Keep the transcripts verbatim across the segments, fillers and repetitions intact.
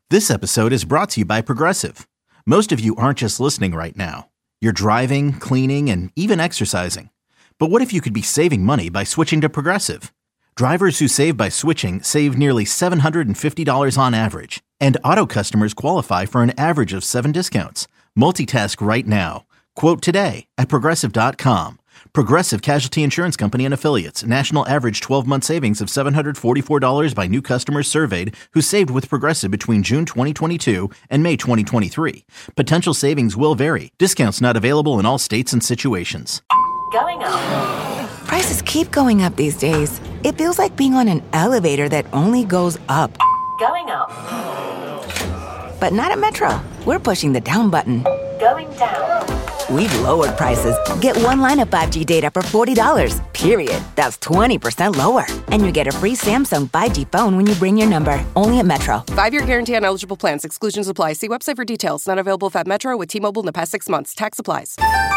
This episode is brought to you by Progressive. Most of you aren't just listening right now. You're driving, cleaning, and even exercising. But what if you could be saving money by switching to Progressive? Drivers who save by switching save nearly seven hundred fifty dollars on average. And auto customers qualify for an average of seven discounts. Multitask right now. Quote today at Progressive dot com. Progressive Casualty Insurance Company and Affiliates. National average twelve-month savings of seven hundred forty-four dollars by new customers surveyed who saved with Progressive between June twenty twenty-two and May twenty twenty-three. Potential savings will vary. Discounts not available in all states and situations. Going up. Prices keep going up these days. It feels like being on an elevator that only goes up. Going up. But not at Metro. We're pushing the down button. Going down. We've lowered prices. Get one line of five G data for forty dollars, period. That's twenty percent lower. And you get a free Samsung five G phone when you bring your number. Only at Metro. Five-year guarantee on eligible plans. Exclusions apply. See website for details. Not available at Metro with T-Mobile in the past six months. Tax applies.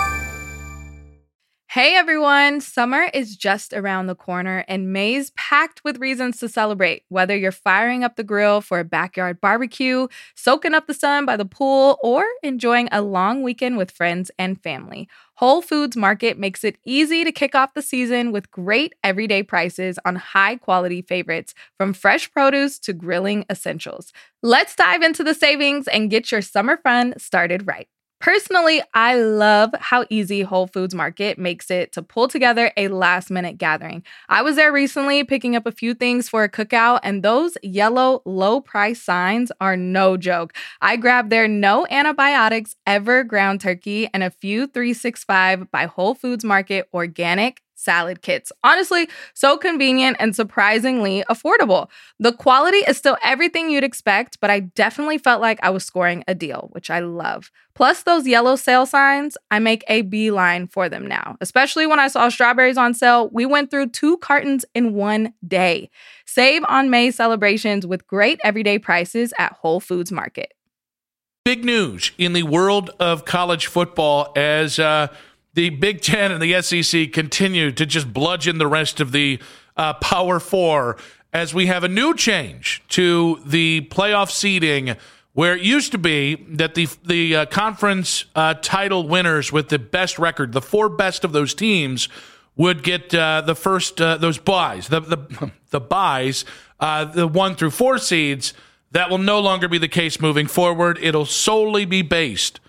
Hey everyone, summer is just around the corner and May's packed with reasons to celebrate. Whether you're firing up the grill for a backyard barbecue, soaking up the sun by the pool, or enjoying a long weekend with friends and family, Whole Foods Market makes it easy to kick off the season with great everyday prices on high-quality favorites, from fresh produce to grilling essentials. Let's dive into the savings and get your summer fun started right. Personally, I love how easy Whole Foods Market makes it to pull together a last-minute gathering. I was there recently picking up a few things for a cookout, and those yellow low-price signs are no joke. I grabbed their no antibiotics ever ground turkey and a few three sixty-five by Whole Foods Market organic salad kits. Honestly, so convenient and surprisingly affordable. The quality is still everything you'd expect, but I definitely felt like I was scoring a deal, which I love. Plus those yellow sale signs, I make a beeline for them now. Especially when I saw strawberries on sale, we went through two cartons in one day. Save on May celebrations with great everyday prices at Whole Foods Market. Big news in the world of college football as uh, the Big Ten and the S E C continue to just bludgeon the rest of the uh, Power Four as we have a new change to the playoff seeding, where it used to be that the the uh, conference uh, title winners with the best record, the four best of those teams, would get uh, the first uh, those buys, the the the buys, uh, the one through four seeds. That will no longer be the case moving forward. It'll solely be based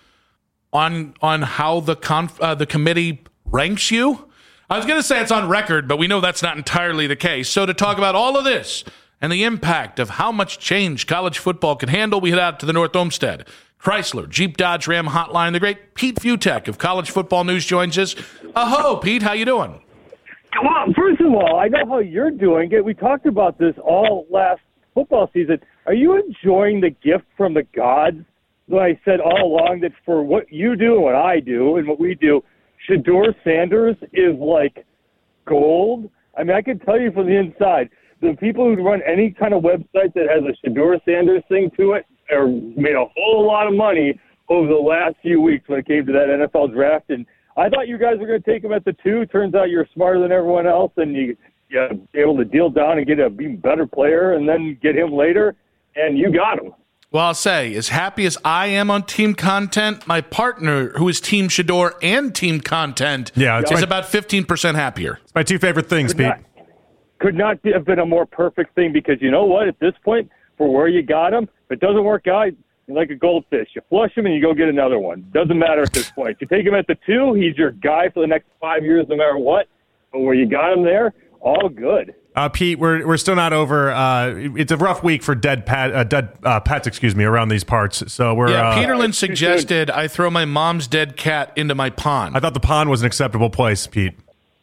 on on how the conf, uh, the committee ranks you. I was going to say it's on record, but we know that's not entirely the case. So to talk about all of this and the impact of how much change college football can handle, we head out to the North Olmsted Chrysler Jeep Dodge Ram hotline. The great Pete Fiutak of College Football News joins us. Aho, Pete, how you doing? Well, first of all, I know how you're doing. We talked about this all last football season. Are you enjoying the gift from the gods? I said all along that for what you do and what I do and what we do, Shedeur Sanders is like gold. I mean, I can tell you from the inside, the people who run any kind of website that has a Shedeur Sanders thing to it are made a whole lot of money over the last few weeks when it came to that N F L draft. And I thought you guys were going to take him at the two. Turns out you're smarter than everyone else, and you, you're able to deal down and get a even better player and then get him later, and you got him. Well, I'll say, as happy as I am on team content, my partner, who is Team Shedeur and team content, yeah, is my, about fifteen percent happier. It's my two favorite things, could Pete. Not, could not be, have been a more perfect thing, because you know what? At this point, for where you got him, if it doesn't work out, you're like a goldfish. You flush him and you go get another one. Doesn't matter at this point. You take him at the two, he's your guy for the next five years no matter what. But where you got him there, all good. Uh, Pete, we're we're still not over. Uh, it's a rough week for dead pat, uh, dead uh, pets, excuse me, around these parts. So we're yeah. Uh, Peterlin suggested I throw my mom's dead cat into my pond. I thought the pond was an acceptable place, Pete.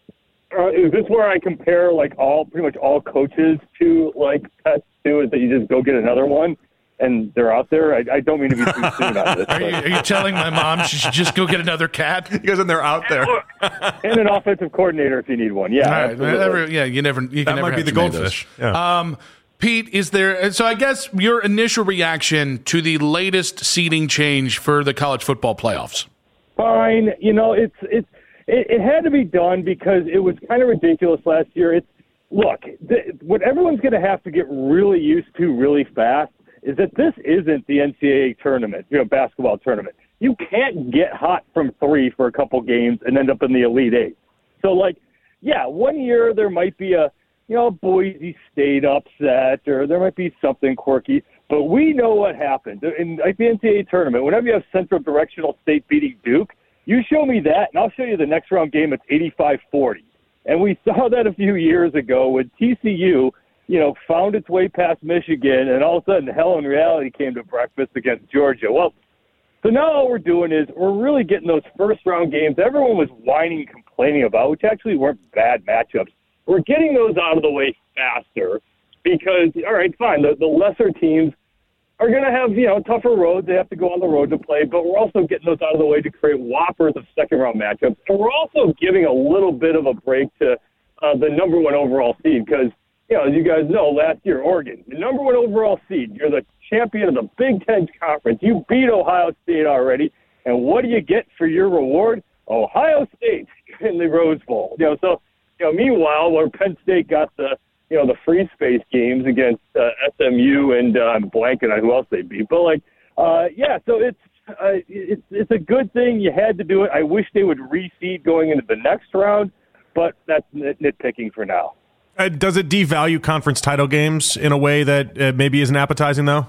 Uh, is this where I compare like all pretty much all coaches to like pets too? Is that you just go get another one? And they're out there. I, I don't mean to be too soon on this. Are you, are you telling my mom she should just go get another cat? You guys, and they're out there. And an offensive coordinator if you need one. Yeah, right. Never, yeah. You never. You that can never might be the goldfish. Yeah. Um, Pete, is there? So I guess your initial reaction to the latest seeding change for the college football playoffs? Fine. You know, it's it's it, it had to be done because it was kind of ridiculous last year. It's look, the, what everyone's going to have to get really used to really fast is that this isn't the N C double A tournament, you know, basketball tournament. You can't get hot from three for a couple games and end up in the Elite Eight. So, like, yeah, one year there might be a, you know, Boise State upset, or there might be something quirky, but we know what happened. In like the N C double A tournament, whenever you have Central Directional State beating Duke, you show me that, and I'll show you the next round game, it's eighty-five forty. And we saw that a few years ago when T C U, you know, found its way past Michigan, and all of a sudden hell in reality came to breakfast against Georgia. Well, so now all we're doing is we're really getting those first-round games everyone was whining and complaining about, which actually weren't bad matchups. We're getting those out of the way faster because, all right, fine, the, the lesser teams are going to have, you know, tougher roads. They have to go on the road to play, but we're also getting those out of the way to create whoppers of second-round matchups. And we're also giving a little bit of a break to uh, the number one overall seed because, you know, as you guys know, last year, Oregon, the number one overall seed, you're the champion of the Big Ten Conference. You beat Ohio State already, and what do you get for your reward? Ohio State in the Rose Bowl. You know, so, you know, meanwhile, where Penn State got the, you know, the free space games against uh, S M U and uh, I'm blanking on who else they beat. But, like, uh, yeah, so it's, uh, it's it's a good thing. You had to do it. I wish they would reseed going into the next round, but that's nit- nitpicking for now. Uh, does it devalue conference title games in a way that uh, maybe isn't appetizing, though?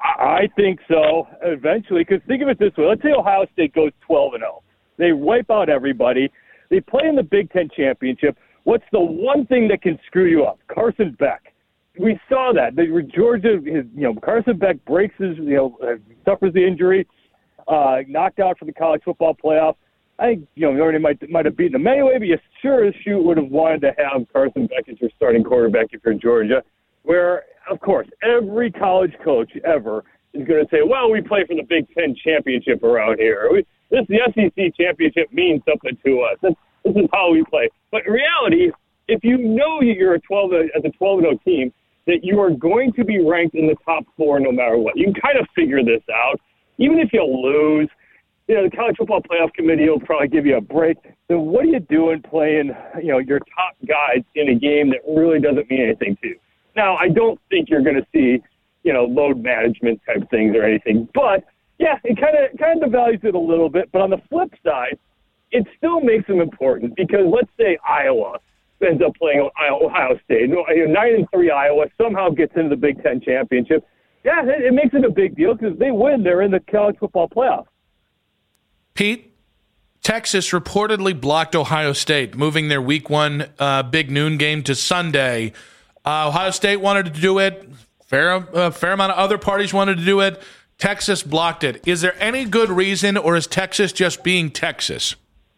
I think so, eventually, because think of it this way. Let's say Ohio State goes twelve and oh. They wipe out everybody. They play in the Big Ten championship. What's the one thing that can screw you up? Carson Beck. We saw that. They were Georgia, his, you know, Carson Beck breaks his, you know, uh, suffers the injury, uh, knocked out for the college football playoff. I think, you know, you already might, might have beaten him anyway, but you sure as shoot would have wanted to have Carson Beck as your starting quarterback if you're Georgia, where, of course, every college coach ever is going to say, well, we play for the Big Ten championship around here. We, this the S E C championship means something to us. This, this is how we play. But in reality, if you know you're a twelve as a twelve and oh team, that you are going to be ranked in the top four no matter what. You can kind of figure this out. Even if you lose, you know, the College Football Playoff Committee will probably give you a break. So what are you doing playing, you know, your top guys in a game that really doesn't mean anything to you? Now, I don't think you're going to see, you know, load management type things or anything. But, yeah, it kind of kind of devalues it a little bit. But on the flip side, it still makes them important because let's say Iowa ends up playing Ohio State. nine and three Iowa somehow gets into the Big Ten championship. Yeah, it, it makes it a big deal because they win. They're in the college football playoff. Pete, Texas reportedly blocked Ohio State, moving their week one uh, big noon game to Sunday. Uh, Ohio State wanted to do it. Fair, uh, fair amount of other parties wanted to do it. Texas blocked it. Is there any good reason, or is Texas just being Texas?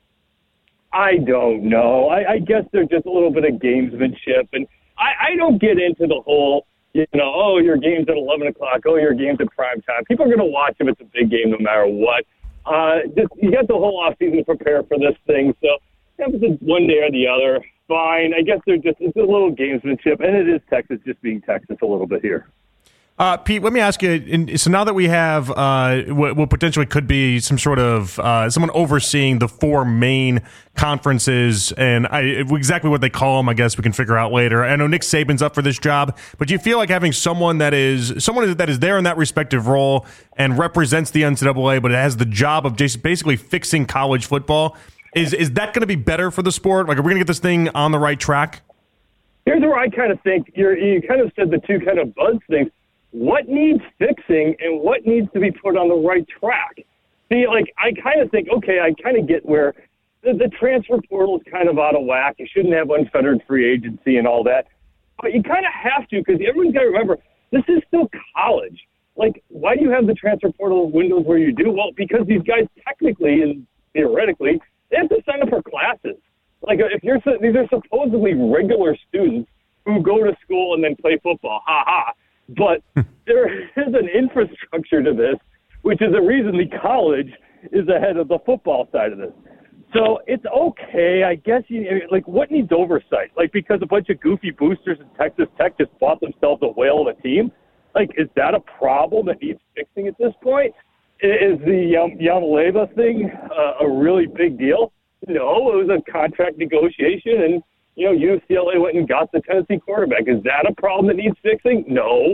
I don't know. I, I guess they're just a little bit of gamesmanship. And I, I don't get into the whole, you know, oh, your game's at eleven o'clock. Oh, your game's at prime time. People are going to watch if it's a big game no matter what. Uh, just, you got the whole offseason to prepare for this thing. So if it's one day or the other, fine. I guess they're just, it's a little gamesmanship. And it is Texas just being Texas a little bit here. Uh, Pete, let me ask you, in, so now that we have uh, what, what potentially could be some sort of uh, someone overseeing the four main conferences, and I, exactly what they call them, I guess we can figure out later. I know Nick Saban's up for this job, but do you feel like having someone that is someone that is there in that respective role and represents the N C double A, but it has the job of just basically fixing college football, is is that going to be better for the sport? Like, are we going to get this thing on the right track? Here's where I kind of think, you're, you kind of said the two kind of buzz things. What needs fixing and what needs to be put on the right track? See, like, I kind of think, okay, I kind of get where the, the transfer portal is kind of out of whack. You shouldn't have unfettered free agency and all that. But you kind of have to because everyone's got to remember, this is still college. Like, why do you have the transfer portal windows where you do? Well, because these guys technically and theoretically, they have to sign up for classes. Like, if you're these are supposedly regular students who go to school and then play football. Ha ha. But there is an infrastructure to this, which is the reason the college is ahead of the football side of this. So it's okay, I guess. You like, what needs oversight? Like, because a bunch of goofy boosters in Texas Tech just bought themselves a whale of a team? Like, is that a problem that needs fixing at this point? Is the um, Yamaleva thing uh, a really big deal? No, it was a contract negotiation, and you know, U C L A went and got the Tennessee quarterback. Is that a problem that needs fixing? No.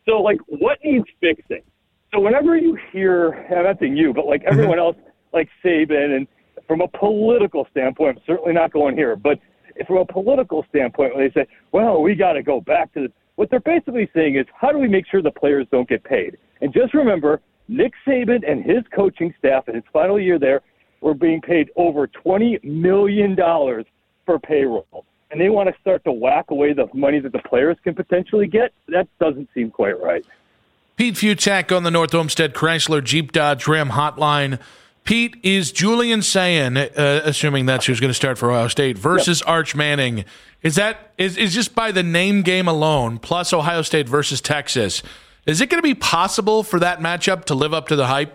So, like, what needs fixing? So whenever you hear, I'm not saying you, but like everyone else, like Saban, and from a political standpoint, I'm certainly not going here, but from a political standpoint, when they say, well, we got to go back to this, what they're basically saying is, how do we make sure the players don't get paid? And just remember, Nick Saban and his coaching staff in his final year there were being paid over twenty million dollars for payroll. And they want to start to whack away the money that the players can potentially get. That doesn't seem quite right. Pete Futak on the North Olmsted Chrysler Jeep Dodge Ram hotline. Pete, is Julian Sayin, uh, assuming that's who's going to start for Ohio State, versus yep. Arch Manning, is that is, is just by the name game alone, plus Ohio State versus Texas, is it going to be possible for that matchup to live up to the hype?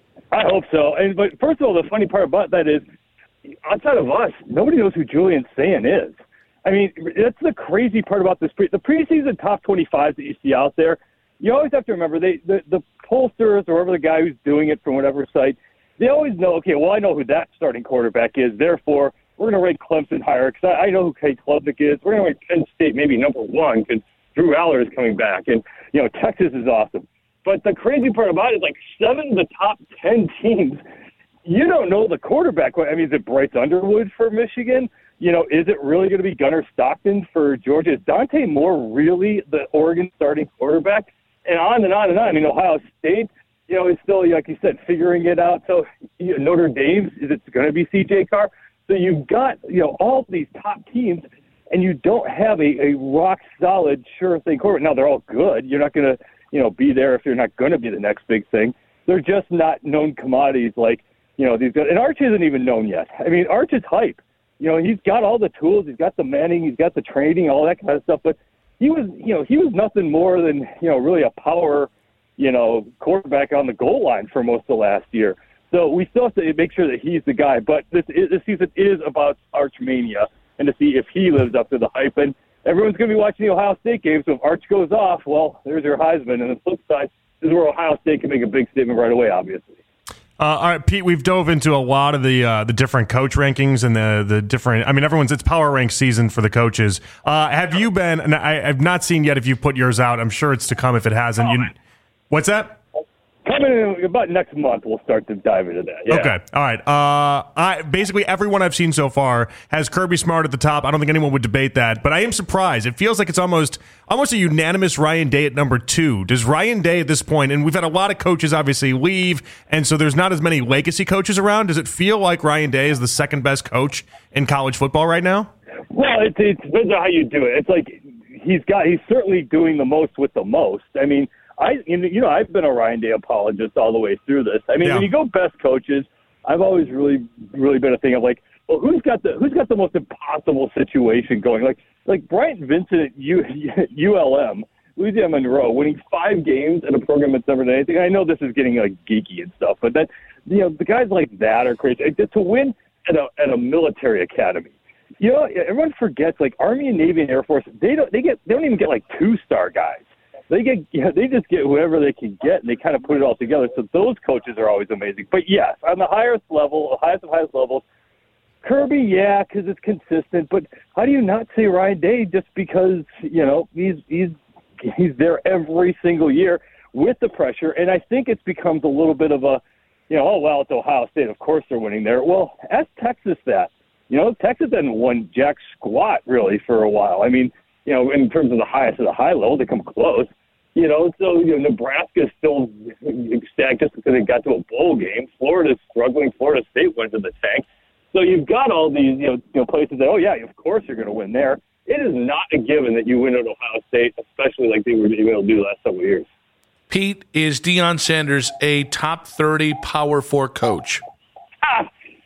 I hope so. And but first of all, the funny part about that is, outside of us, nobody knows who Julian Sayin is. I mean, that's the crazy part about this. Pre- the preseason top twenty-fives that you see out there, you always have to remember, they the, the pollsters or whoever the guy who's doing it from whatever site, they always know, okay, well, I know who that starting quarterback is. Therefore, we're going to rank Clemson higher because I, I know who Kate Klubnik is. We're going to rank Penn State maybe number one because Drew Aller is coming back. And, you know, Texas is awesome. But the crazy part about it is like seven of the top ten teams, you don't know the quarterback. I mean, is it Bryce Underwood for Michigan? You know, is it really going to be Gunnar Stockton for Georgia? Is Dante Moore really the Oregon starting quarterback? And on and on and on. I mean, Ohio State, you know, is still, like you said, figuring it out. So you know, Notre Dame, is it going to be C J Carr? So you've got, you know, all these top teams, and you don't have a, a rock-solid, sure-thing quarterback. Now, they're all good. You're not going to, you know, be there if you're not going to be the next big thing. They're just not known commodities like, you know, these guys. And Arch isn't even known yet. I mean, Arch is hype. You know, he's got all the tools. He's got the Manning. He's got the training, all that kind of stuff. But he was, you know, he was nothing more than, you know, really a power, you know, quarterback on the goal line for most of last year. So we still have to make sure that he's the guy. But this this season is about Archmania and to see if he lives up to the hype. And everyone's going to be watching the Ohio State game. So if Arch goes off, well, there's your Heisman. And the flip side is where Ohio State can make a big statement right away, obviously. Uh, all right, Pete, we've dove into a lot of the uh, the different coach rankings and the the different. I mean, everyone's it's power rank season for the coaches. Uh, have you been? And I, I've not seen yet if you've put yours out. I'm sure it's to come if it hasn't. You, what's that? Coming in about next month, we'll start to dive into that. Yeah. Okay. All right. Uh, I basically everyone I've seen so far has Kirby Smart at the top. I don't think anyone would debate that, but I am surprised. It feels like it's almost almost a unanimous Ryan Day at number two. Does Ryan Day at this point, and we've had a lot of coaches obviously leave, and so there's not as many legacy coaches around. Does it feel like Ryan Day is the second best coach in college football right now? Well, it, it depends on how you do it. It's like he's got he's certainly doing the most with the most. I mean. I, you know, I've been a Ryan Day apologist all the way through this. I mean, yeah. when you go best coaches, I've always really, really been a thing of like, well, who's got the who's got the most impossible situation going? Like, like Bryant Vincent at U, U L M, Louisiana Monroe, winning five games in a program that's never done anything. I know this is getting like geeky and stuff, but that, you know, the guys like that are crazy. To win at a at a military academy, you know, everyone forgets like Army and Navy and Air Force. They don't they get they don't even get like two star guys. They get, you know, they just get whoever they can get, and they kind of put it all together. So those coaches are always amazing. But yes, on the highest level, the highest of highest levels, Kirby, yeah, because it's consistent. But how do you not say Ryan Day just because you know he's he's he's there every single year with the pressure? And I think it's becomes a little bit of a, you know, oh well, it's Ohio State, of course they're winning there. Well, ask Texas that. You know, Texas hasn't won jack squat really for a while. I mean, you know, in terms of the highest of the high level, they come close. You know, so, you know, Nebraska's still ecstatic just because they got to a bowl game. Florida's struggling. Florida State went to the tank. So you've got all these, you know, you know places that, oh, yeah, of course you're going to win there. It is not a given that you win at Ohio State, especially like they were able to do the last several years. Pete, is Deion Sanders a top thirty Power Four coach? Ah,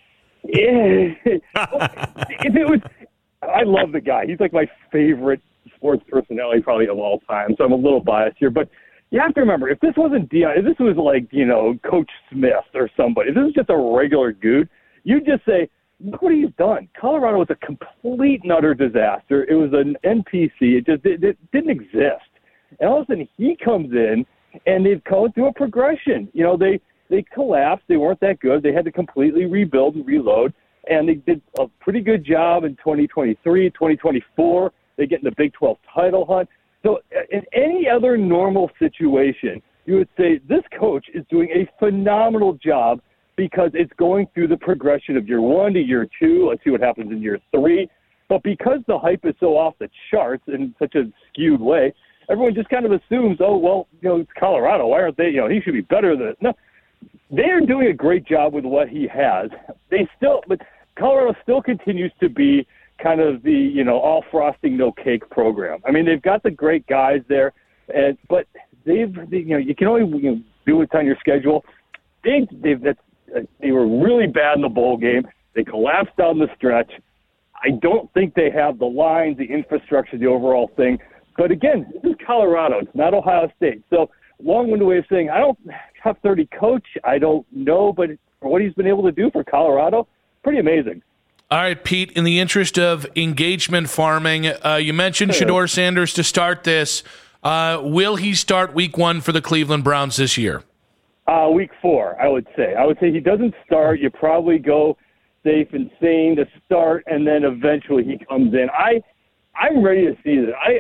yeah. If it was, I love the guy. He's like my favorite sports personality probably of all time, so I'm a little biased here, but you have to remember, if this wasn't Deion, if this was like, you know, Coach Smith or somebody, if this was just a regular dude, you'd just say, look what he's done. Colorado was a complete and utter disaster. It was an N P C. It just it, it didn't exist. And all of a sudden he comes in, and they've gone through a progression. You know, they, they collapsed. They weren't that good. They had to completely rebuild and reload, and they did a pretty good job in twenty twenty-three, twenty twenty-four. They get in the Big twelve title hunt. So in any other normal situation, you would say this coach is doing a phenomenal job because it's going through the progression of year one to year two. Let's see what happens in year three. But because the hype is so off the charts in such a skewed way, everyone just kind of assumes, oh, well, you know, it's Colorado. Why aren't they, you know, he should be better than – no. They are doing a great job with what he has. They still – but Colorado still continues to be kind of the, you know, all frosting, no cake program. I mean, they've got the great guys there, and but they've, they, you know, you can only you know, do what's on your schedule. They, they've, that's, uh, they were really bad in the bowl game. They collapsed down the stretch. I don't think they have the lines, the infrastructure, the overall thing. But again, this is Colorado. It's not Ohio State. So long-winded way of saying I don't have thirty coach. I don't know, but for what he's been able to do for Colorado, pretty amazing. All right, Pete, in the interest of engagement farming, uh, you mentioned Shedeur Sanders to start this. Uh, will he start week one for the Cleveland Browns this year? Uh, week four, I would say. I would say he doesn't start. You probably go safe and sane to start, and then eventually he comes in. I, I'm ready to see this. I,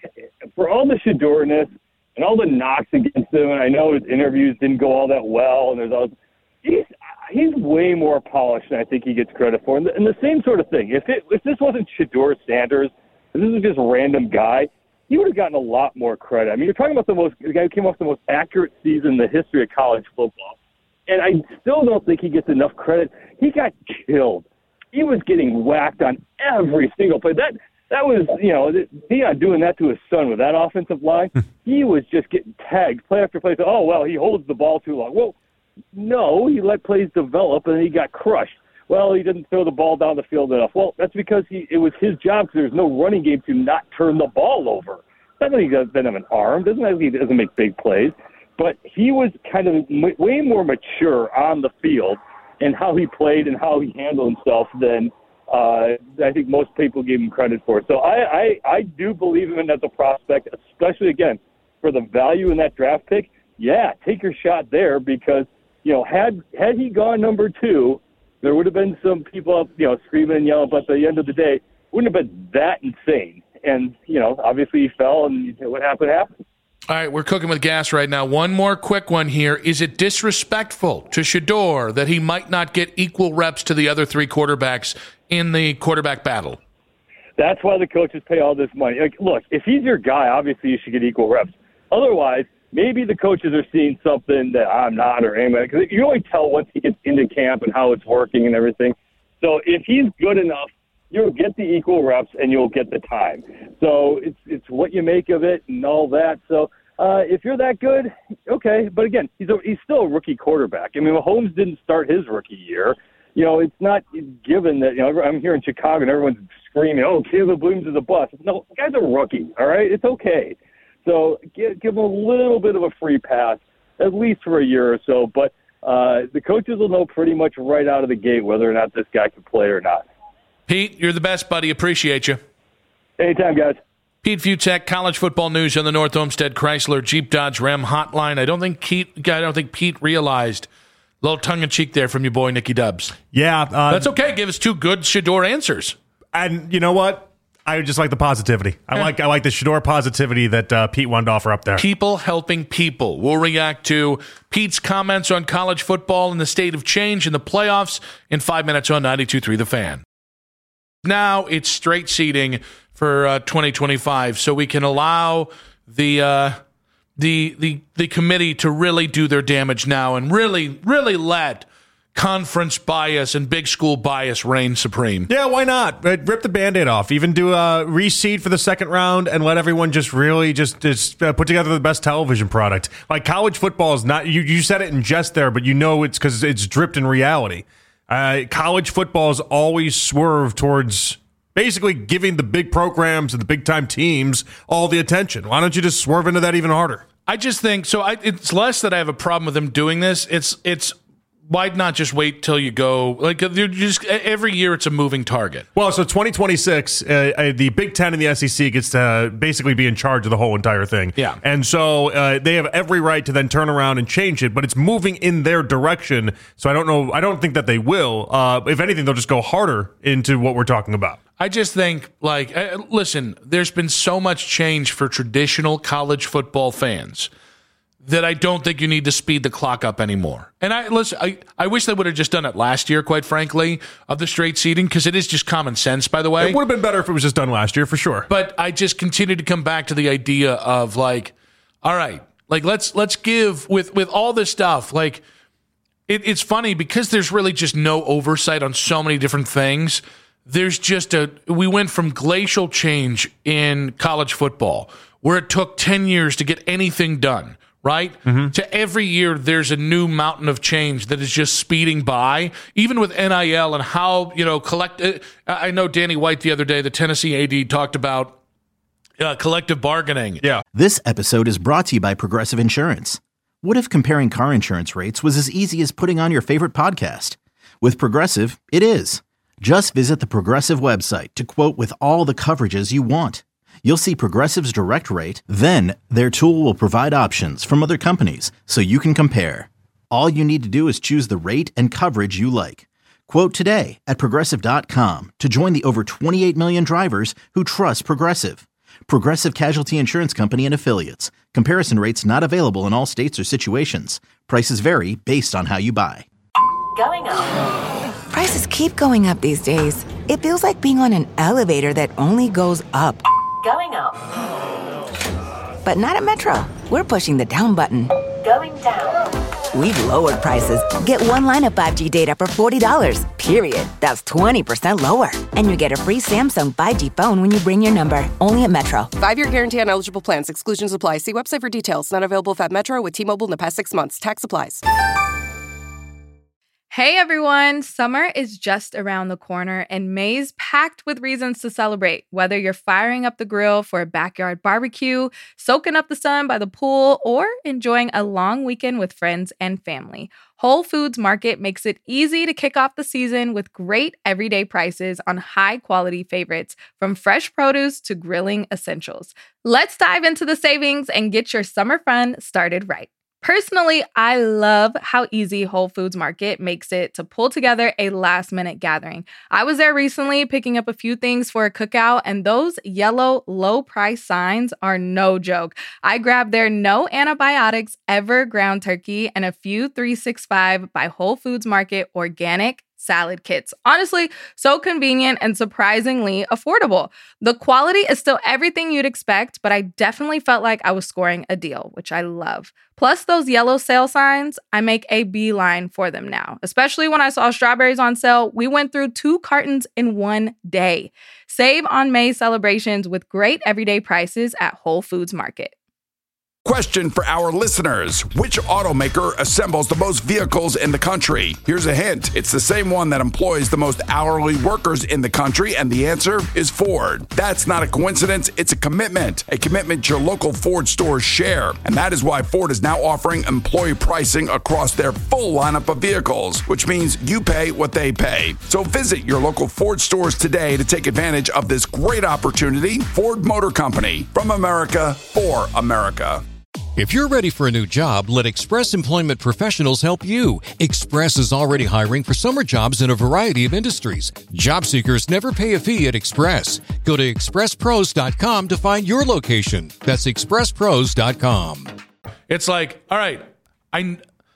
I, for all the Shedeur-ness and all the knocks against him, and I know his interviews didn't go all that well, and there's all he's he's way more polished than I think he gets credit for. And the, and the same sort of thing. If it if this wasn't Shedeur Sanders, if this was just a random guy, he would have gotten a lot more credit. I mean, you're talking about the most the guy who came off the most accurate season in the history of college football. And I still don't think he gets enough credit. He got killed. He was getting whacked on every single play. That that was, you know, Deion doing that to his son with that offensive line. He was just getting tagged play after play. So, oh, well, he holds the ball too long. Well, no, he let plays develop, and then he got crushed. Well, he didn't throw the ball down the field enough. Well, that's because he it was his job because there's no running game to not turn the ball over. Doesn't mean he doesn't have an arm. Doesn't mean he doesn't make big plays. But he was kind of way more mature on the field and how he played and how he handled himself than uh, I think most people gave him credit for. So I, I, I do believe him as a prospect, especially, again, for the value in that draft pick. Yeah, take your shot there because, you know, had had he gone number two, there would have been some people up, you know, screaming and yelling, but at the end of the day, it wouldn't have been that insane. And, you know, obviously he fell and what happened happened. All right, we're cooking with gas right now. One more quick one here. Is it disrespectful to Shedeur that he might not get equal reps to the other three quarterbacks in the quarterback battle? That's why the coaches pay all this money. Like, look, if he's your guy, obviously you should get equal reps. Otherwise, maybe the coaches are seeing something that I'm not or anybody. Because you only tell once he gets into camp and how it's working and everything. So if he's good enough, you'll get the equal reps and you'll get the time. So it's it's what you make of it and all that. So uh, if you're that good, okay. But again, he's a, he's still a rookie quarterback. I mean, Mahomes didn't start his rookie year. You know, it's not given that, you know, I'm here in Chicago and everyone's screaming, oh, Caleb Williams is a bust. No, the guy's a rookie, all right? It's okay. So give, give him a little bit of a free pass, at least for a year or so. But uh, the coaches will know pretty much right out of the gate whether or not this guy can play or not. Pete, you're the best, buddy. Appreciate you. Anytime, guys. Pete Fiutak, college football news on the North Olmsted Chrysler Jeep Dodge Ram hotline. I don't think Pete, I don't think Pete realized a little tongue in cheek there from your boy Nicky Dubs. Yeah, uh, that's okay. Give us two good Shedeur answers. And you know what? I just like the positivity. I yeah. like I like the Shedeur positivity that uh, Pete wanted to offer up there. People helping people. We'll react to Pete's comments on college football and the state of change in the playoffs in five minutes on ninety-two point three The Fan. Now it's straight seating for uh, twenty twenty-five, so we can allow the uh, the the the committee to really do their damage now and really really let conference bias and big school bias reign supreme. Yeah, why not? Rip the Band-Aid off. Even do a reseed for the second round and let everyone just really just, just uh, put together the best television product. Like college football is not, you, you said it in jest there, but you know it's because it's dripped in reality. Uh, college football has always swerved towards basically giving the big programs and the big-time teams all the attention. Why don't you just swerve into that even harder? I just think, so I, it's less that I have a problem with them doing this. It's, it's, why not just wait till you go? Like, you're just every year it's a moving target. Well, so twenty twenty-six, uh, uh, the Big Ten and the S E C gets to basically be in charge of the whole entire thing. Yeah. And so uh, they have every right to then turn around and change it, but it's moving in their direction. So I don't know. I don't think that they will. Uh, if anything, they'll just go harder into what we're talking about. I just think, like, uh, listen, there's been so much change for traditional college football fans that I don't think you need to speed the clock up anymore. And I listen, I, I wish they would have just done it last year, quite frankly, of the straight seeding, because it is just common sense, by the way. It would have been better if it was just done last year, for sure. But I just continue to come back to the idea of, like, all right, like, let's let's give, with, with all this stuff, like, it, it's funny because there's really just no oversight on so many different things. There's just a, we went from glacial change in college football, where it took ten years to get anything done, right? Mm-hmm. To every year, there's a new mountain of change that is just speeding by, even with N I L and how, you know, collect. I know Danny White the other day, the Tennessee A D, talked about uh, collective bargaining. Yeah. This episode is brought to you by Progressive Insurance. What if comparing car insurance rates was as easy as putting on your favorite podcast? With Progressive, it is. Just visit the Progressive website to quote with all the coverages you want. You'll see Progressive's direct rate, then their tool will provide options from other companies so you can compare. All you need to do is choose the rate and coverage you like. Quote today at Progressive dot com to join the over twenty-eight million drivers who trust Progressive. Progressive Casualty Insurance Company and Affiliates. Comparison rates not available in all states or situations. Prices vary based on how you buy. Going up. Prices keep going up these days. It feels like being on an elevator that only goes up. Going up. But not at Metro. We're pushing the down button. Going down. We've lowered prices. Get one line of five G data for forty dollars, period. That's twenty percent lower. And you get a free Samsung five G phone when you bring your number. Only at Metro. Five-year guarantee on eligible plans. Exclusions apply. See website for details. Not available at Metro with T-Mobile in the past six months. Tax applies. Hey everyone, summer is just around the corner and May's packed with reasons to celebrate. Whether you're firing up the grill for a backyard barbecue, soaking up the sun by the pool, or enjoying a long weekend with friends and family, Whole Foods Market makes it easy to kick off the season with great everyday prices on high-quality favorites, from fresh produce to grilling essentials. Let's dive into the savings and get your summer fun started right. Personally, I love how easy Whole Foods Market makes it to pull together a last-minute gathering. I was there recently picking up a few things for a cookout, and those yellow low-price signs are no joke. I grabbed their no antibiotics ever ground turkey and a few three sixty-five by Whole Foods Market organic salad kits. Honestly, so convenient and surprisingly affordable. The quality is still everything you'd expect, but I definitely felt like I was scoring a deal, which I love. Plus those yellow sale signs, I make a beeline for them now. Especially when I saw strawberries on sale, we went through two cartons in one day. Save on May celebrations with great everyday prices at Whole Foods Market. Question for our listeners. Which automaker assembles the most vehicles in the country? Here's a hint. It's the same one that employs the most hourly workers in the country, and the answer is Ford. That's not a coincidence. It's a commitment. A commitment your local Ford stores share. And that is why Ford is now offering employee pricing across their full lineup of vehicles, which means you pay what they pay. So visit your local Ford stores today to take advantage of this great opportunity. Ford Motor Company. From America, for America. If you're ready for a new job, let Express Employment Professionals help you. Express is already hiring for summer jobs in a variety of industries. Job seekers never pay a fee at Express. Go to express pros dot com to find your location. That's express pros dot com. It's like, all right, I,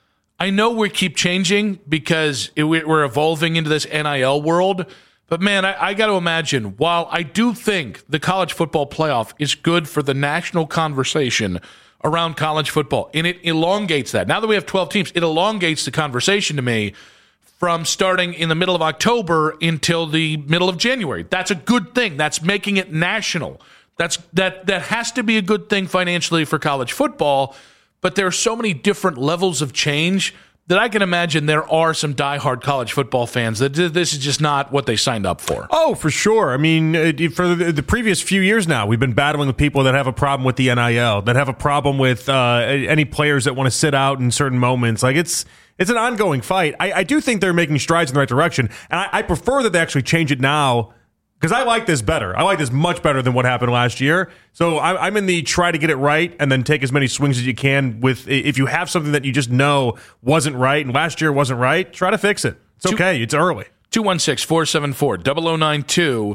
I know we keep changing because it, we're evolving into this N I L world, but man, I, I got to imagine, while I do think the college football playoff is good for the national conversation around college football, and it elongates that. Now that we have twelve teams, it elongates the conversation to me from starting in the middle of October until the middle of January. That's a good thing. That's making it national. That's that that has to be a good thing financially for college football, but there are so many different levels of change that I can imagine there are some diehard college football fans that this is just not what they signed up for. Oh, for sure. I mean, for the, the previous few years now, we've been battling with people that have a problem with the N I L, that have a problem with uh, any players that want to sit out in certain moments. Like, it's it's an ongoing fight. I, I do think they're making strides in the right direction, and I, I prefer that they actually change it now, because I like this better. I like this much better than what happened last year. So I, I'm in the try to get it right and then take as many swings as you can. With if you have something that you just know wasn't right and last year wasn't right, try to fix it. It's okay. It's early. two one six, four seven four, zero zero nine two.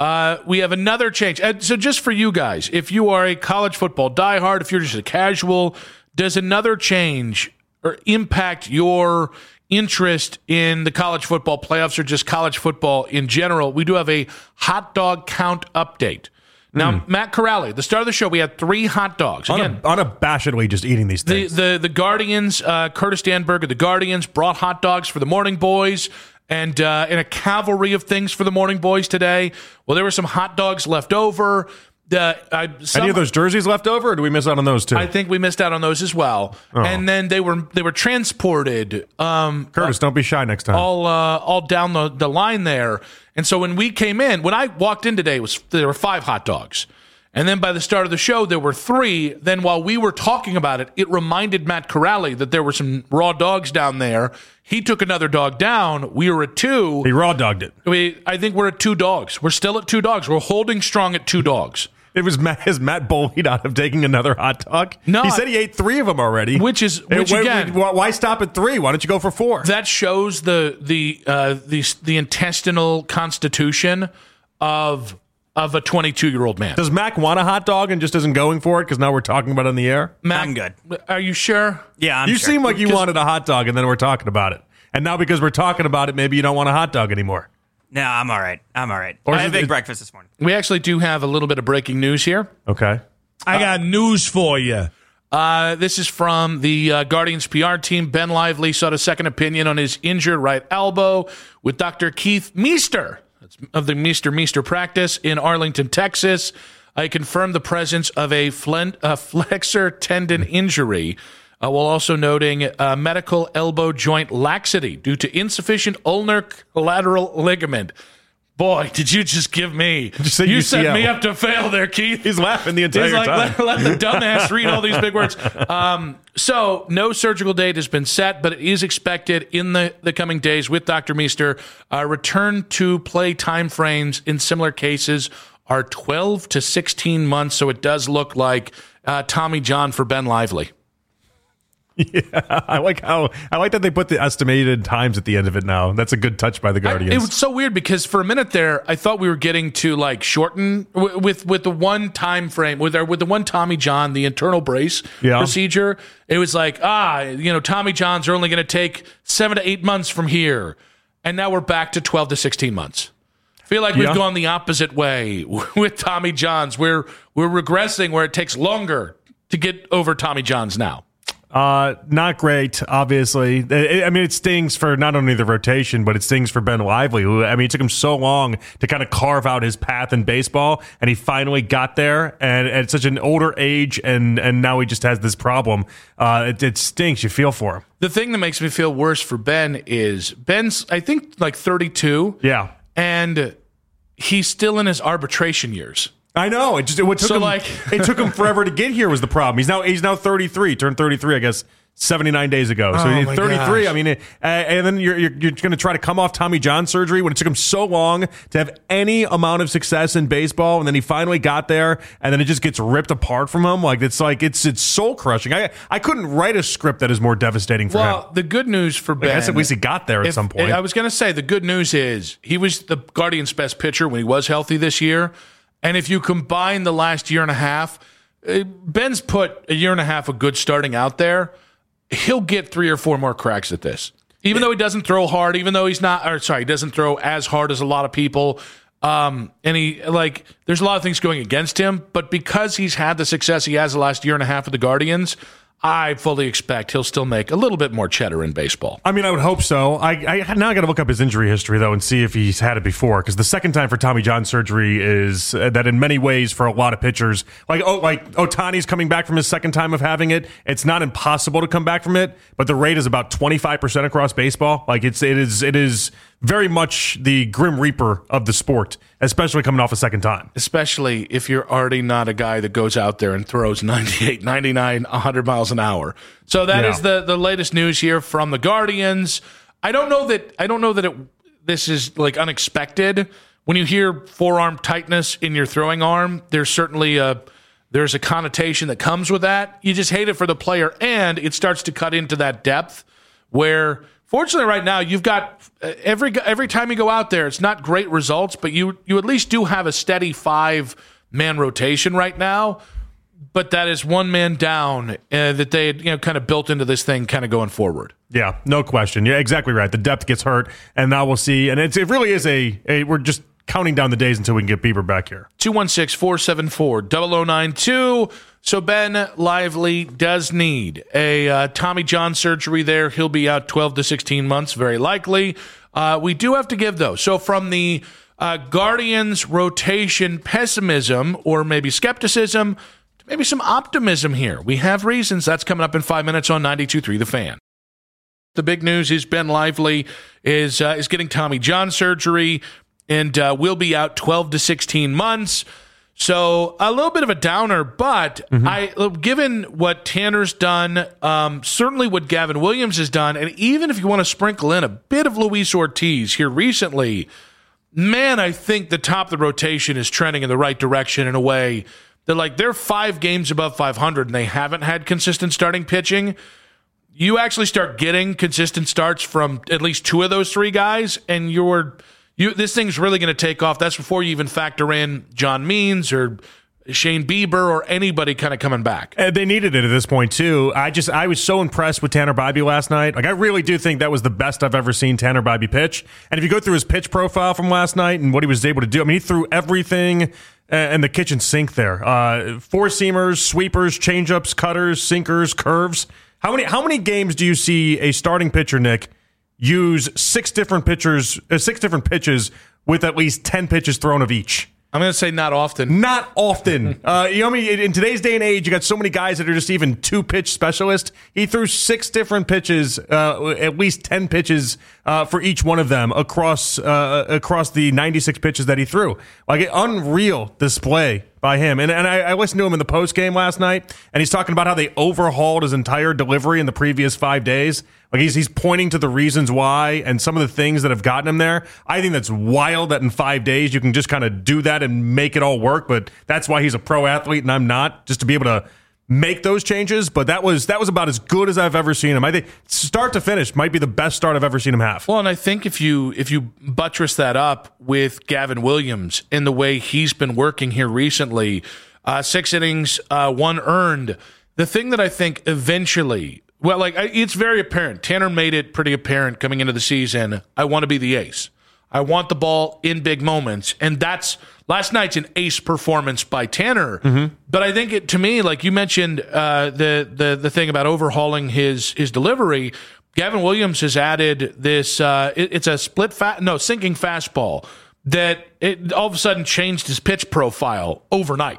Uh, we have another change. And so just for you guys, if you are a college football diehard, if you're just a casual, does another change or impact your interest in the college football playoffs or just college football in general? We do have a hot dog count update. Now, mm. Matt Corrali, the start of the show, we had three hot dogs. Again, Un- unabashedly just eating these things. The the, the Guardians, uh, Curtis Danberg of the Guardians brought hot dogs for the Morning Boys. And uh, in a cavalry of things for the Morning Boys today, well, there were some hot dogs left over. Uh, I, some, Any of those jerseys left over, or do we miss out on those too? I think we missed out on those as well. Oh. And then they were they were transported. Um, Curtis, uh, don't be shy next time. All uh, all down the, the line there. And so when we came in, when I walked in today, it was there were five hot dogs. And then by the start of the show, there were three. Then while we were talking about it, it reminded Matt Corrali that there were some raw dogs down there. He took another dog down. We were at two. He raw dogged it. We, I think we're at two dogs. We're still at two dogs. We're holding strong at two dogs. It was Matt, is Matt bullied out of taking another hot dog? No. He said he ate three of them already. Which is, which it, again. Why, why stop at three? Why don't you go for four? That shows the the uh, the, the intestinal constitution of of a twenty-two-year-old man. Does Mac want a hot dog and just isn't going for it because now we're talking about it on the air? Mac, I'm good. Are you sure? Yeah, I'm You sure. seem like you wanted a hot dog and then we're talking about it. And now because we're talking about it, maybe you don't want a hot dog anymore. No, I'm all right. I'm all right. Or I is had a it- big breakfast this morning. We actually do have a little bit of breaking news here. Okay. I got news for you. Uh, this is from the uh, Guardians P R team. Ben Lively sought a second opinion on his injured right elbow with Doctor Keith Meester of the Meester Meester practice in Arlington, Texas. I confirmed the presence of a flen- uh, flexor tendon injury, uh, while also noting uh, medical elbow joint laxity due to insufficient ulnar collateral ligament. Boy, did you just give me... Just say you U C L. set me up to fail there, Keith. He's laughing the entire He's like, time. let, let the dumbass read all these big words. Um, so, no surgical date has been set, but it is expected in the, the coming days with Doctor Meester. Uh, return to play timeframes in similar cases are twelve to sixteen months, so it does look like uh, Tommy John for Ben Lively. Yeah, I like how I like that they put the estimated times at the end of it now. That's a good touch by the Guardians. I, it was so weird because for a minute there, I thought we were getting to like shorten w- with with the one time frame with our, with the one Tommy John, the internal brace Yeah. procedure. It was like ah, you know, Tommy Johns are only going to take seven to eight months from here, and now we're back to twelve to sixteen months. I feel like Yeah. we've gone the opposite way with Tommy Johns. We're we're regressing where it takes longer to get over Tommy Johns now. Uh, not great, obviously. I I mean, it stings for not only the rotation, but it stings for Ben Lively, who, I mean, it took him so long to kind of carve out his path in baseball, and he finally got there, and at such an older age, and, and now he just has this problem. Uh, it, it stinks. You feel for him. The thing that makes me feel worse for Ben is Ben's, I think, like thirty-two. Yeah. And he's still in his arbitration years. I know. It just it, what took So, him. like- it took him forever to get here. Was the problem? He's now he's now thirty-three. Turned thirty-three, I guess, seventy-nine days ago. So Oh, he's my thirty-three. gosh. I mean, uh, and then you're you're, you're going to try to come off Tommy John surgery when it took him so long to have any amount of success in baseball, and then he finally got there, and then it just gets ripped apart from him. Like it's like it's it's soul crushing. I I couldn't write a script that is more devastating for Well, him. the good news for Like, I Ben, guess at least he got there at if- some point. I was going to say the good news is he was the Guardians' best pitcher when he was healthy this year. And if you combine the last year and a half, uh, Ben's put a year and a half of good starting out there. He'll get three or four more cracks at this. Even though he doesn't throw hard, even though he's not, or sorry, he doesn't throw as hard as a lot of people. Um, and he, like, there's a lot of things going against him. But because he's had the success he has the last year and a half with the Guardians, I fully expect he'll still make a little bit more cheddar in baseball. I mean, I would hope so. I, I now I got to look up his injury history though and see if he's had it before. Because the second time for Tommy John surgery is uh, that in many ways for a lot of pitchers, like oh, like Ohtani's coming back from his second time of having it. It's not impossible to come back from it, but the rate is about twenty-five percent across baseball. Like it's it is it is very much the grim reaper of the sport, especially coming off a second time. Especially if you're already not a guy that goes out there and throws ninety-eight, ninety-nine, one hundred miles an hour. So that Yeah. is the, the latest news here from the Guardians. I don't know that I don't know that it, this is like unexpected. When you hear forearm tightness in your throwing arm, there's certainly a there's a connotation that comes with that. You just hate it for the player, and it starts to cut into that depth where Fortunately, right now, you've got uh, every every time you go out there, it's not great results, but you you at least do have a steady five-man rotation right now. But that is one man down uh, that they had, you know, kind of built into this thing kind of going forward. Yeah, no question. You're exactly right. The depth gets hurt, and now we'll see. And it's, it really is a, a – we're just counting down the days until we can get Bieber back here. two one six, four seven four, zero zero nine two. So Ben Lively does need a uh, Tommy John surgery there. He'll be out twelve to sixteen months, very likely. Uh, we do have to give, though. So from the uh, Guardians rotation pessimism or maybe skepticism – maybe some optimism here. We have reasons. That's coming up in five minutes on ninety-two point three The Fan. The big news is Ben Lively is uh, is getting Tommy John surgery and uh, will be out twelve to sixteen months. So a little bit of a downer, but mm-hmm. I, given what Tanner's done, um, certainly what Gavin Williams has done, and even if you want to sprinkle in a bit of Luis Ortiz here recently, man, I think the top of the rotation is trending in the right direction in a way. They're like, they're five games above five hundred, and they haven't had consistent starting pitching. You actually start getting consistent starts from at least two of those three guys, and you're you. This thing's really going to take off. That's before you even factor in John Means or Shane Bieber or anybody kind of coming back. And they needed it at this point, too. I just I was so impressed with Tanner Bibee last night. Like, I really do think that was the best I've ever seen Tanner Bibee pitch. And if you go through his pitch profile from last night and what he was able to do, I mean, he threw everything and the kitchen sink there. Uh, four seamers, sweepers, changeups, cutters, sinkers, curves. How many how many games do you see a starting pitcher, Nick, use six different pitchers, uh, six different pitches with at least ten pitches thrown of each? I'm going to say not often. Not often. uh, you know, I mean, in today's day and age, you got so many guys that are just even two pitch specialists. He threw six different pitches, uh, at least ten pitches uh, for each one of them across uh, across the ninety-six pitches that he threw. Like, an unreal display by him. And and I, I listened to him in the post game last night, and he's talking about how they overhauled his entire delivery in the previous five days. Like, he's he's pointing to the reasons why and some of the things that have gotten him there. I think that's wild that in five days you can just kind of do that and make it all work. But that's why he's a pro athlete and I'm not, just to be able to make those changes. But that was that was about as good as I've ever seen him. I think start to finish might be the best start I've ever seen him have. Well, and I think if you if you buttress that up with Gavin Williams in the way he's been working here recently, uh, six innings, uh, one earned. The thing that I think eventually. Well, like, it's very apparent. Tanner made it pretty apparent coming into the season. I want to be the ace. I want the ball in big moments. And that's last night's an ace performance by Tanner. Mm-hmm. But I think it, to me, like you mentioned, uh, the, the, the thing about overhauling his, his delivery, Gavin Williams has added this, uh, it, it's a split, fa- no, sinking fastball that it all of a sudden changed his pitch profile overnight.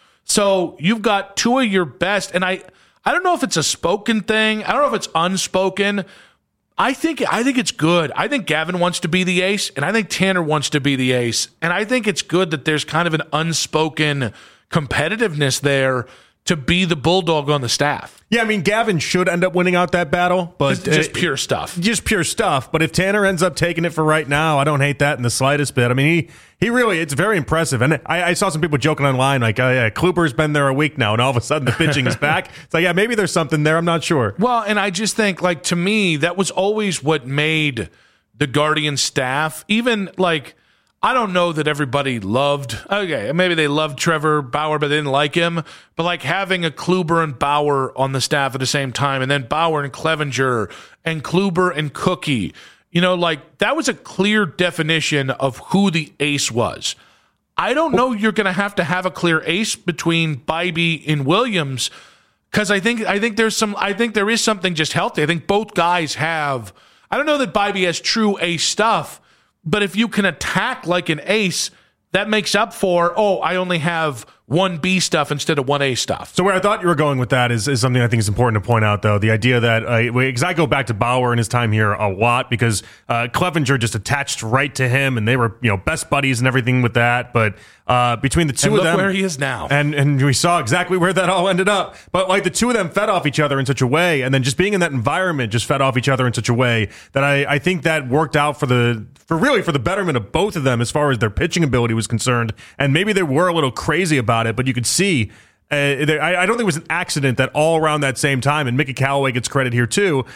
So you've got two of your best, and I, I don't know if it's a spoken thing. I don't know if it's unspoken. I think I think it's good. I think Gavin wants to be the ace, and I think Tanner wants to be the ace. And I think it's good that there's kind of an unspoken competitiveness there to be the bulldog on the staff. Yeah, I mean, Gavin should end up winning out that battle, but just, just pure stuff. Just pure stuff. But if Tanner ends up taking it for right now, I don't hate that in the slightest bit. I mean, he he really, it's very impressive. And I, I saw some people joking online, like, oh, yeah, Kluber's been there a week now, and all of a sudden the pitching is back. It's like, yeah, maybe there's something there. I'm not sure. Well, and I just think, like, to me, that was always what made the Guardian staff, even, like, I don't know that everybody loved, okay, maybe they loved Trevor Bauer, but they didn't like him. But like having a Kluber and Bauer on the staff at the same time, and then Bauer and Clevenger and Kluber and Cookie, you know, like that was a clear definition of who the ace was. I don't know you're going to have to have a clear ace between Bibee and Williams because I think I think there's some I think there is something just healthy. I think both guys have. I don't know that Bibee has true ace stuff. But if you can attack like an ace, that makes up for, oh, I only have one B stuff instead of one A stuff. So where I thought you were going with that is, is something I think is important to point out, though. The idea that, uh, because I go back to Bauer and his time here a lot, because uh, Clevenger just attached right to him, and they were, you know, best buddies and everything with that. But uh, between the two and of them, look where he is now, and and we saw exactly where that all ended up. But like the two of them fed off each other in such a way, and then just being in that environment just fed off each other in such a way that I, I think that worked out for the for really for the betterment of both of them as far as their pitching ability was concerned. And maybe they were a little crazy about it, but you could see. Uh, I, I don't think it was an accident that all around that same time, and Mickey Callaway gets credit here too.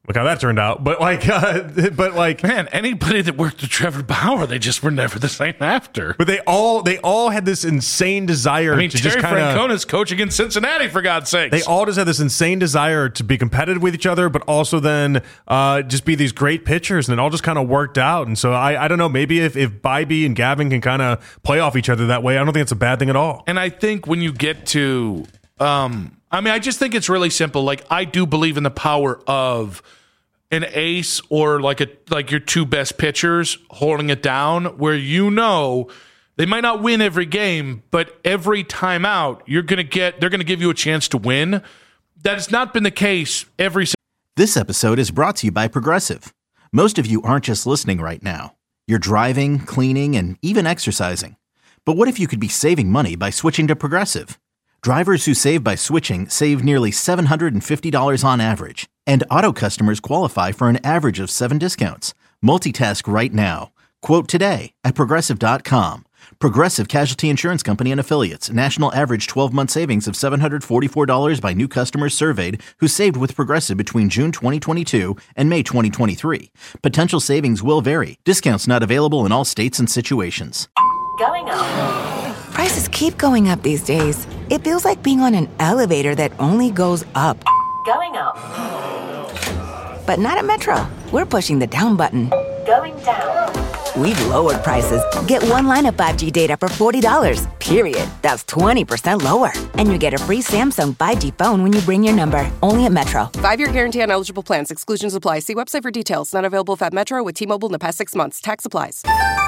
Look how that turned out. But like, uh, but like, man, anybody that worked with Trevor Bauer, they just were never the same after. But they all, they all had this insane desire. I mean, to Terry just kind of Francona's coaching in Cincinnati, for God's sakes. They all just had this insane desire to be competitive with each other, but also then uh, just be these great pitchers, and it all just kind of worked out. And so I, I don't know, maybe if if Bybee and Gavin can kind of play off each other that way, I don't think it's a bad thing at all. And I think when you get to, um, I mean, I just think it's really simple. Like, I do believe in the power of an ace or like a like your two best pitchers holding it down, where you know they might not win every game, but every time out you're gonna get they're gonna give you a chance to win. That has not been the case every. This episode is brought to you by Progressive. Most of you aren't just listening right now. You're driving, cleaning, and even exercising. But what if you could be saving money by switching to Progressive? Drivers who save by switching save nearly seven hundred fifty dollars on average. And auto customers qualify for an average of seven discounts. Multitask right now. Quote today at Progressive dot com. Progressive Casualty Insurance Company and Affiliates. National average twelve-month savings of seven hundred forty-four dollars by new customers surveyed who saved with Progressive between June twenty twenty-two and May twenty twenty-three. Potential savings will vary. Discounts not available in all states and situations. Going up. Prices keep going up these days. It feels like being on an elevator that only goes up. Going up. But not at Metro. We're pushing the down button. Going down. We've lowered prices. Get one line of five G data for forty dollars, period. That's twenty percent lower. And you get a free Samsung five G phone when you bring your number. Only at Metro. Five-year guarantee on eligible plans. Exclusions apply. See website for details. Not available if at Metro with T-Mobile in the past six months. Tax applies.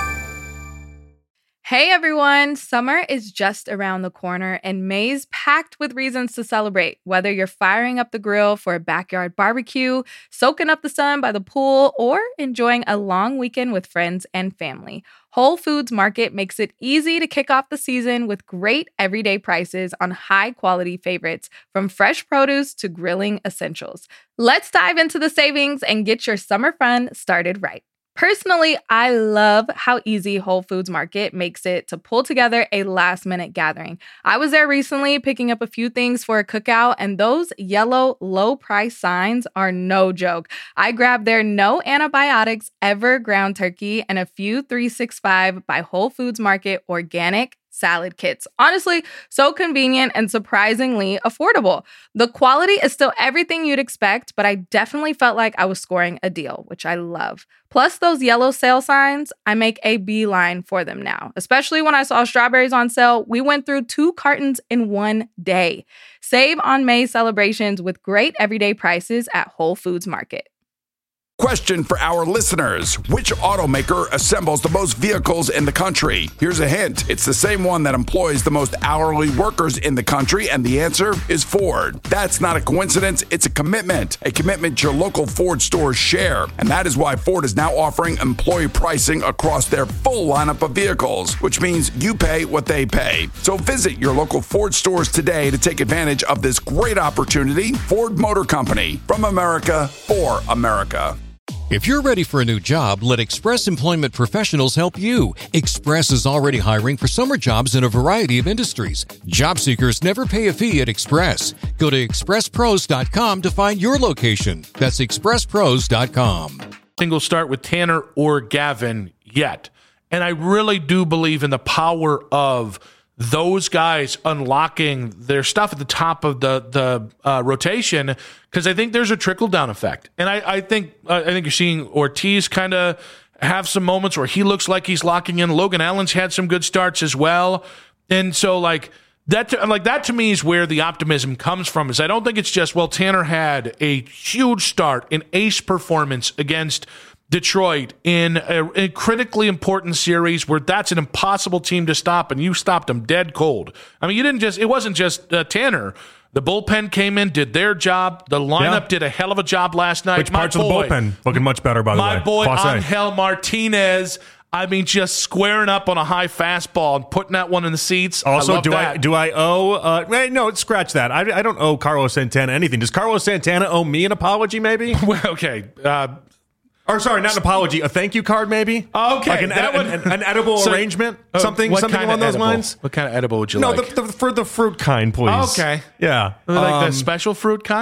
Hey everyone, summer is just around the corner and May's packed with reasons to celebrate. Whether you're firing up the grill for a backyard barbecue, soaking up the sun by the pool, or enjoying a long weekend with friends and family, Whole Foods Market makes it easy to kick off the season with great everyday prices on high-quality favorites, from fresh produce to grilling essentials. Let's dive into the savings and get your summer fun started right. Personally, I love how easy Whole Foods Market makes it to pull together a last-minute gathering. I was there recently picking up a few things for a cookout, and those yellow low-price signs are no joke. I grabbed their no antibiotics ever ground turkey and a few three sixty-five by Whole Foods Market organic salad kits. Honestly, so convenient and surprisingly affordable. The quality is still everything you'd expect, but I definitely felt like I was scoring a deal, which I love. Plus those yellow sale signs, I make a beeline for them now. Especially when I saw strawberries on sale, we went through two cartons in one day. Save on May celebrations with great everyday prices at Whole Foods Market. Question for our listeners. Which automaker assembles the most vehicles in the country? Here's a hint. It's the same one that employs the most hourly workers in the country, and the answer is Ford. That's not a coincidence. It's a commitment. A commitment your local Ford stores share. And that is why Ford is now offering employee pricing across their full lineup of vehicles, which means you pay what they pay. So visit your local Ford stores today to take advantage of this great opportunity. Ford Motor Company, from America for America. If you're ready for a new job, let Express Employment Professionals help you. Express is already hiring for summer jobs in a variety of industries. Job seekers never pay a fee at Express. Go to express pros dot com to find your location. That's express pros dot com. Single start with Tanner or Gavin yet. And I really do believe in the power of those guys unlocking their stuff at the top of the the uh, rotation, because I think there's a trickle down effect, and I, I think uh, I think you're seeing Ortiz kind of have some moments where he looks like he's locking in. Logan Allen's had some good starts as well, and so like that to, like that to me is where the optimism comes from. Is I don't think it's just, well, Tanner had a huge start, an ace performance against Detroit in a, a critically important series where that's an impossible team to stop, and you stopped them dead cold. I mean, you didn't just, it wasn't just uh, Tanner. The bullpen came in, did their job. The lineup yeah. did a hell of a job last night. Which my parts boy, of the bullpen looking much better, by the my way? My boy, Clase. Angel Martinez, I mean, just squaring up on a high fastball and putting that one in the seats. Also, I love do that. I do I owe? Uh, wait, no, scratch that. I, I don't owe Carlos Santana anything. Does Carlos Santana owe me an apology? Maybe. Well, okay. Uh, Or sorry, not an apology, a thank you card maybe? Okay. Like an, that ed- would, an, an edible so, something? uh, something something along those edible? lines? What kind of edible would you no, like? No, the, the, for the fruit kind, please. Okay. Yeah. Like um, the special fruit kind?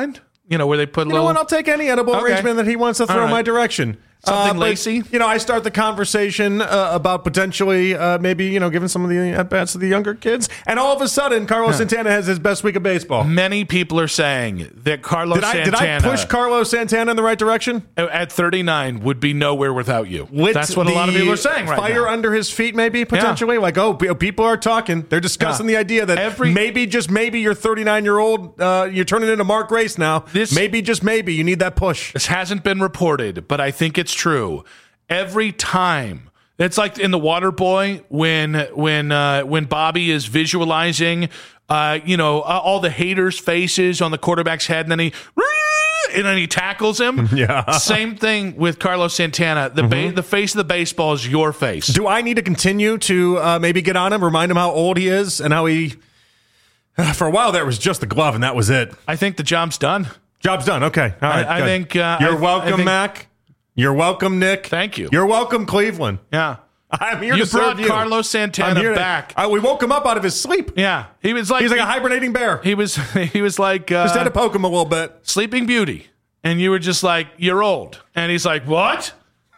You know, where they put a You little. know what? I'll take any edible Okay. arrangement that he wants to throw All right. my direction. Something Uh, but, lacy? You know, I start the conversation uh, about potentially uh, maybe, you know, giving some of the at-bats to the younger kids. And all of a sudden, Carlos Huh. Santana has his best week of baseball. Many people are saying that Carlos Did I, Santana. did I push Carlos Santana in the right direction? At thirty-nine would be nowhere without you. With That's what a lot of the people are saying right fire now. under his feet, maybe, potentially? Like, oh, p- people are talking. They're discussing Yeah. the idea that Every- maybe, just maybe, you're thirty-nine-year-old, uh, you're turning into Mark Grace now. This- maybe, just maybe, you need that push. This hasn't been reported, but I think it's true. Every time, it's like in The Water Boy when when uh, when Bobby is visualizing, uh, you know, uh, all the haters' faces on the quarterback's head, and then he and then he tackles him. Yeah. Same thing with Carlos Santana. The ba- the face of the baseball is your face. Do I need to continue to uh, maybe get on him, remind him how old he is and how he... For a while there, it was just the glove, and that was it. I think the job's done. Job's done. Okay. All right. I, I good. think uh, You're I- welcome, I think- Mac. You're welcome, Nick. Thank you. You're welcome, Cleveland. Yeah. I'm here You to serve brought you. Carlos Santana I'm here to- back. I- we woke him up out of his sleep. Yeah, he was like He's like a hibernating bear. He was he was like uh, Just had to poke him a little bit. Sleeping Beauty, and you were just like, you're old, and he's like, what?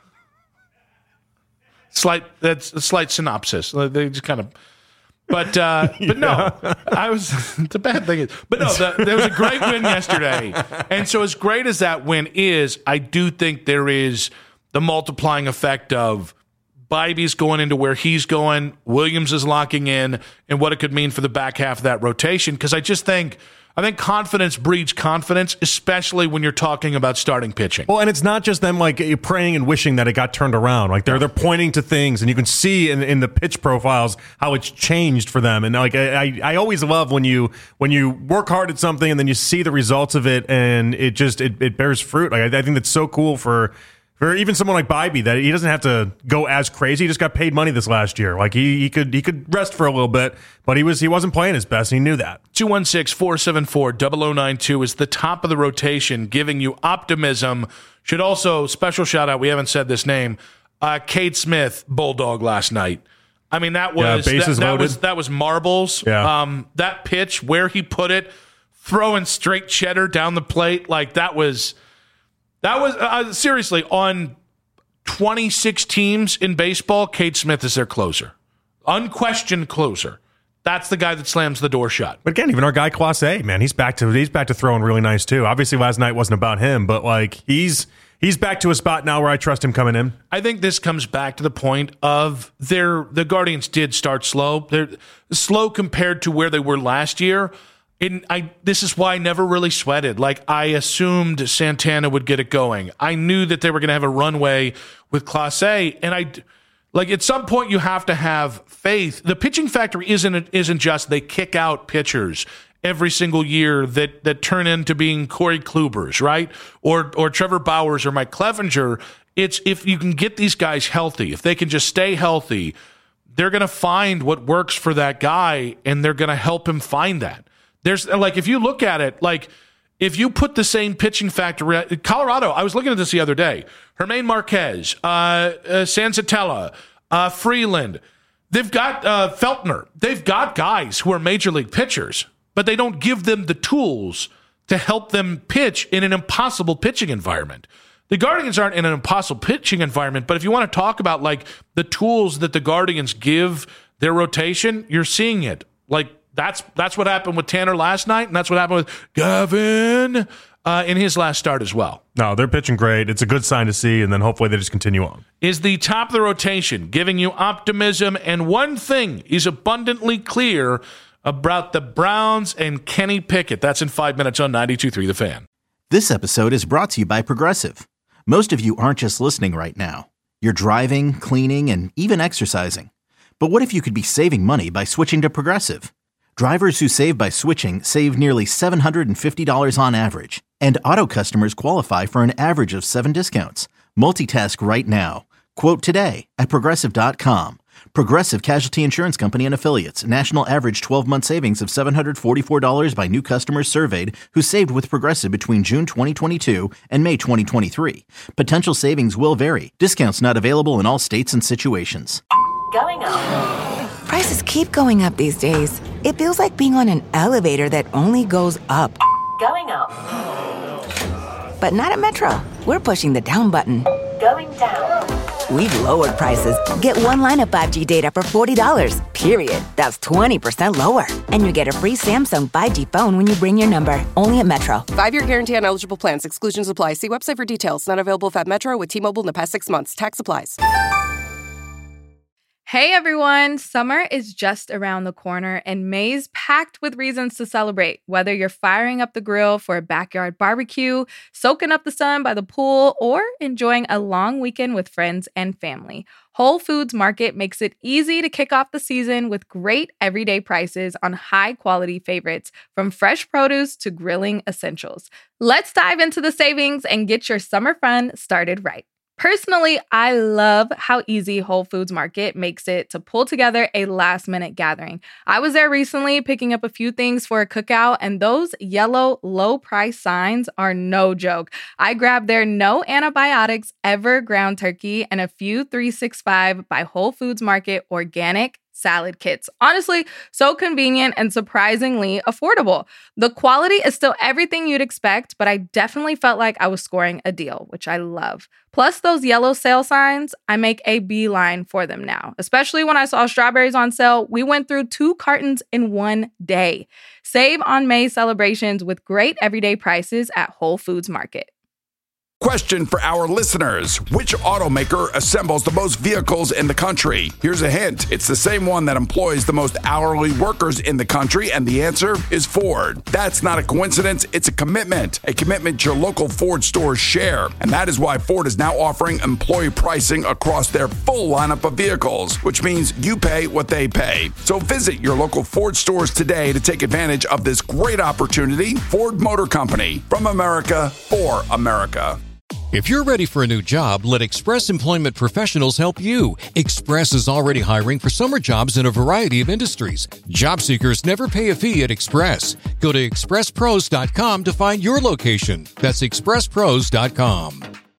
Slight that's a slight synopsis. They just kind of, but uh, but no, I was the bad thing is, but no, the, there was a great win yesterday, and so as great as that win is, I do think there is the multiplying effect of Bybee's going into where he's going, Williams is locking in, and what it could mean for the back half of that rotation. Because I just think, I think confidence breeds confidence, especially when you're talking about starting pitching. Well, and it's not just them like praying and wishing that it got turned around. Like they're they're pointing to things, and you can see in, in the pitch profiles how it's changed for them. And like I, I I always love when you when you work hard at something and then you see the results of it, and it just it, it bears fruit. Like I, I think that's so cool for. For even someone like Bybee, that he doesn't have to go as crazy. He just got paid money this last year. Like he, he could he could rest for a little bit, but he was he wasn't playing his best, and he knew that. two one six, four seven four, zero zero nine two is the top of the rotation, giving you optimism. Should also, special shout out, we haven't said this name, uh, Cade Smith, Bulldog last night. I mean, that was, Yeah, bases that, that loaded. was that was marbles. Yeah. Um, that pitch, where he put it, throwing straight cheddar down the plate, like that was... That was, uh, seriously, on twenty-six teams in baseball, Cade Smith is their closer. Unquestioned closer. That's the guy that slams the door shut. But again, even our guy Clase, man, he's back to he's back to throwing really nice too. Obviously, last night wasn't about him, but like he's he's back to a spot now where I trust him coming in. I think this comes back to the point of their the Guardians did start slow. They're slow compared to where they were last year. And I this is why I never really sweated. Like I assumed Santana would get it going. I knew that they were going to have a runway with Clase, and I like at some point you have to have faith. The pitching factory isn't isn't just they kick out pitchers every single year that that turn into being Corey Klubers, right? Or or Trevor Bowers or Mike Clevenger. It's if you can get these guys healthy, if they can just stay healthy, they're going to find what works for that guy, and they're going to help him find that. There's like, if you look at it, like if you put the same pitching factor, Colorado, I was looking at this the other day, Germán Marquez, uh, uh, Sansatella, uh, Freeland, they've got uh, Feltner, they've got guys who are major league pitchers, but they don't give them the tools to help them pitch in an impossible pitching environment. The Guardians aren't in an impossible pitching environment, but if you want to talk about like the tools that the Guardians give their rotation, you're seeing it. Like, That's that's what happened with Tanner last night, and that's what happened with Gavin uh, in his last start as well. No, they're pitching great. It's a good sign to see, and then hopefully they just continue on. Is the top of the rotation giving you optimism, and one thing is abundantly clear about the Browns and Kenny Pickett. That's in five minutes on ninety-two point three The Fan. This episode is brought to you by Progressive. Most of you aren't just listening right now. You're driving, cleaning, and even exercising. But what if you could be saving money by switching to Progressive? Drivers who save by switching save nearly seven hundred fifty dollars on average, and auto customers qualify for an average of seven discounts. Multitask right now. Quote today at Progressive dot com. Progressive Casualty Insurance Company and Affiliates. National average twelve-month savings of seven hundred forty-four dollars by new customers surveyed who saved with Progressive between June twenty twenty-two and May twenty twenty-three. Potential savings will vary. Discounts not available in all states and situations. Going up. Prices keep going up these days. It feels like being on an elevator that only goes up. Going up. But not at Metro. We're pushing the down button. Going down. We've lowered prices. Get one line of five G data for forty dollars, period. That's twenty percent lower. And you get a free Samsung five G phone when you bring your number. Only at Metro. Five-year guarantee on eligible plans. Exclusions apply. See website for details. Not available at Metro with T-Mobile in the past six months. Tax applies. Hey everyone, summer is just around the corner and May's packed with reasons to celebrate. Whether you're firing up the grill for a backyard barbecue, soaking up the sun by the pool, or enjoying a long weekend with friends and family, Whole Foods Market makes it easy to kick off the season with great everyday prices on high-quality favorites, from fresh produce to grilling essentials. Let's dive into the savings and get your summer fun started right. Personally, I love how easy Whole Foods Market makes it to pull together a last-minute gathering. I was there recently picking up a few things for a cookout, and those yellow low-price signs are no joke. I grabbed their no antibiotics ever ground turkey and a few three sixty-five by Whole Foods Market organic salad kits. Honestly, so convenient and surprisingly affordable. The quality is still everything you'd expect, but I definitely felt like I was scoring a deal, which I love. Plus those yellow sale signs, I make a beeline for them now. Especially when I saw strawberries on sale, we went through two cartons in one day. Save on May celebrations with great everyday prices at Whole Foods Market. Question for our listeners. Which automaker assembles the most vehicles in the country? Here's a hint. It's the same one that employs the most hourly workers in the country, and the answer is Ford. That's not a coincidence. It's a commitment. A commitment your local Ford stores share. And that is why Ford is now offering employee pricing across their full lineup of vehicles, which means you pay what they pay. So visit your local Ford stores today to take advantage of this great opportunity. Ford Motor Company. From America, for America. If you're ready for a new job, let Express Employment Professionals help you. Express is already hiring for summer jobs in a variety of industries. Job seekers never pay a fee at Express. Go to express pros dot com to find your location. That's express pros dot com.